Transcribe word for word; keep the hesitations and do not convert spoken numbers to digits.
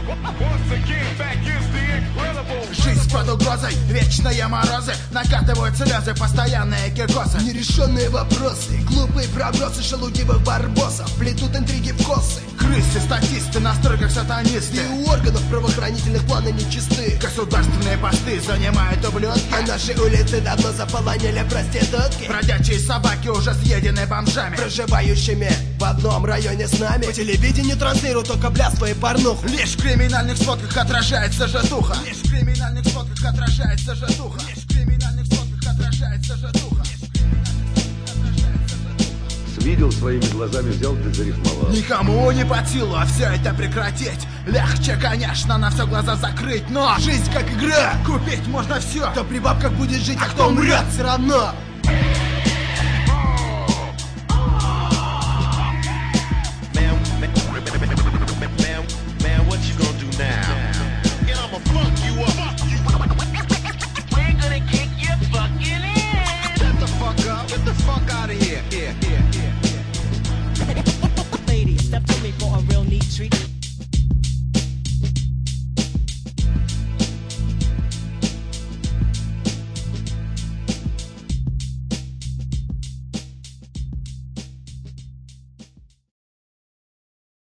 Жизнь под угрозой, вечные морозы, накатывают слезы, постоянные киркосы. Нерешенные вопросы, глупые пробросы шелудивых барбосов плетут интриги в косы. Крысы, статисты, на стройках сатанисты. И у органов правоохранительных планы нечисты. Государственные посты занимают ублюдки. А наши улицы давно заполонили проститутки. Бродячие собаки уже съедены бомжами, проживающими в одном районе с нами. По телевидению транслируют только блядство и порнуху. Лишь в криминальных сводках отражается житуха. Лишь в криминальных сводках отражается житуха. Лишь в криминальных сводках отражается житуха. Видел своими глазами, взял, ты зарифмовал. Никому не под силу, а все это прекратить. Легче, конечно, на все глаза закрыть, но жизнь как игра, купить можно все. Кто при бабках будет жить, а кто умрет все равно.